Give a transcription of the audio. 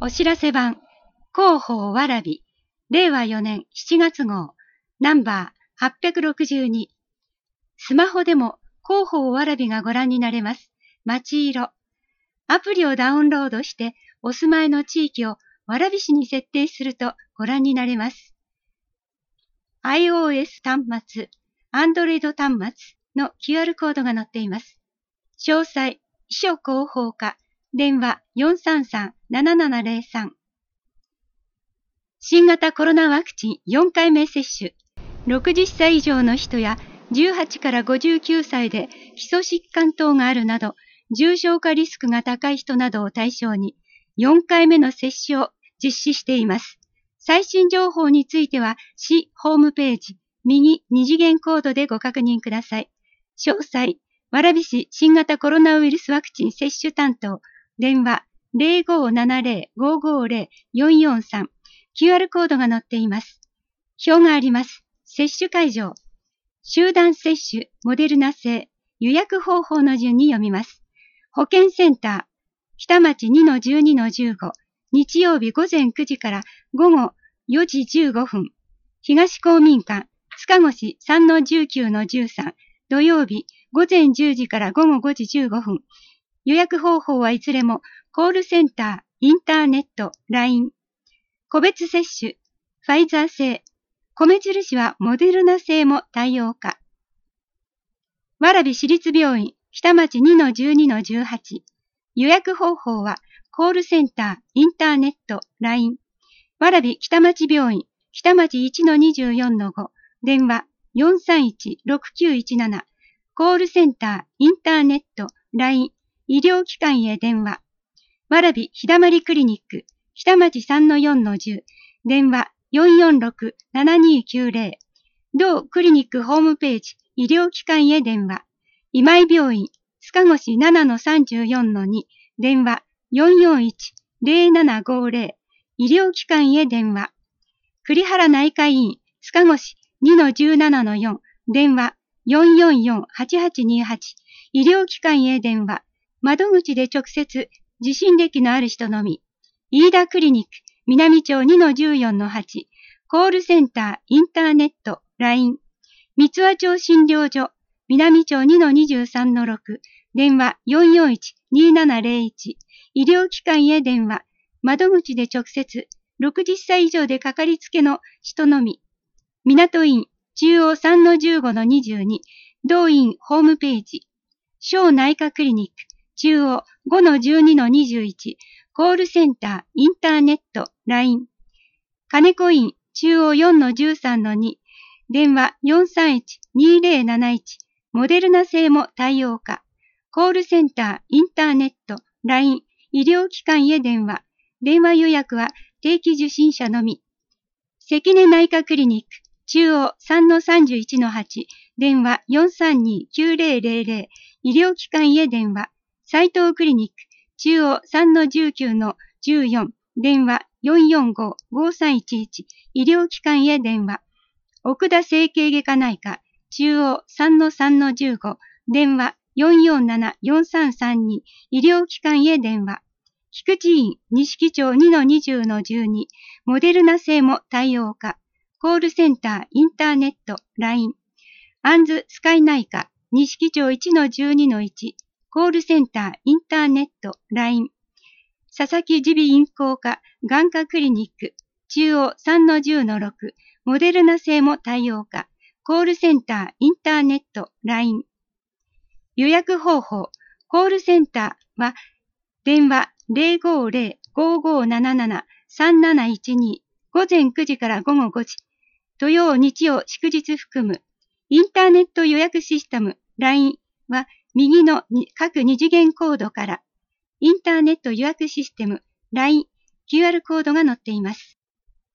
お知らせ版、広報わらび、令和4年7月号、ナンバー862。スマホでも広報わらびがご覧になれます。街色。アプリをダウンロードして、お住まいの地域を蕨市に設定するとご覧になれます。iOS 端末、Android 端末の QR コードが載っています。詳細、秘書広報課、電話433-7703。新型コロナワクチン4回目接種。60歳以上の人や18から59歳で基礎疾患等があるなど、重症化リスクが高い人などを対象に4回目の接種を実施しています。最新情報については市ホームページ右2次元コードでご確認ください。詳細、蕨市新型コロナウイルスワクチン接種担当、電話 0570-550-443。QR コードが載っています。表があります。接種会場。集団接種、モデルナ製、予約方法の順に読みます。保健センター、北町 2-12-15、日曜日午前9時から午後4時15分。東公民館、塚越 3-19-13、土曜日午前10時から午後5時15分。予約方法はいずれもコールセンター、インターネット、LINE。個別接種、ファイザー製、米印はモデルナ製も対応か。蕨市立病院、北町 2-12-18。予約方法は、コールセンター、インターネット、LINE。蕨北町病院、北町 1-24-5。電話431-6917。コールセンター、インターネット、LINE。医療機関へ電話。蕨日だまりクリニック、北町 3-4-10。電話446-7290。同クリニックホームページ、医療機関へ電話。今井病院、塚越 7-34-2。電話441-0750。医療機関へ電話。栗原内科医院、塚越 2-17-4。電話444-8828。医療機関へ電話。窓口で直接、受診歴のある人のみ。飯田クリニック、南町 2-14-8。コールセンター、インターネット、LINE。三和町診療所、南町 2-23-6。電話441-2701。医療機関へ電話。窓口で直接、60歳以上でかかりつけの人のみ。港院、中央 3-15-22。同院ホームページ。小内科クリニック、中央 5-12-21。コールセンター、インターネット、LINE。金子院、中央 4-13-2。電話431-2071。モデルナ製も対応か。コールセンター、インターネット、LINE。医療機関へ電話。電話予約は定期受診者のみ。関根内科クリニック、中央 3-31-8。電話432-9000。医療機関へ電話。斉藤クリニック、中央 3-19-14。電話445-5311。医療機関へ電話。奥田整形外科内科、中央 3-3-15。電話447-4332。医療機関へ電話。菊池院、西木町 2-20-12。モデルナ製も対応か。コールセンター、インターネット、LINE。アンズスカイ内科、西木町 1-12-1。コールセンター、インターネット、LINE。佐々木耳鼻咽喉科、眼科クリニック、中央 3-10-6。モデルナ製も対応か。コールセンター、インターネット、LINE。予約方法、コールセンターは、電話050-5577-3712。午前9時から午後5時。土曜、日曜、祝日含む。インターネット予約システム、LINE は、右の各2次元コードから、インターネット予約システム、LINE、QR コードが載っています。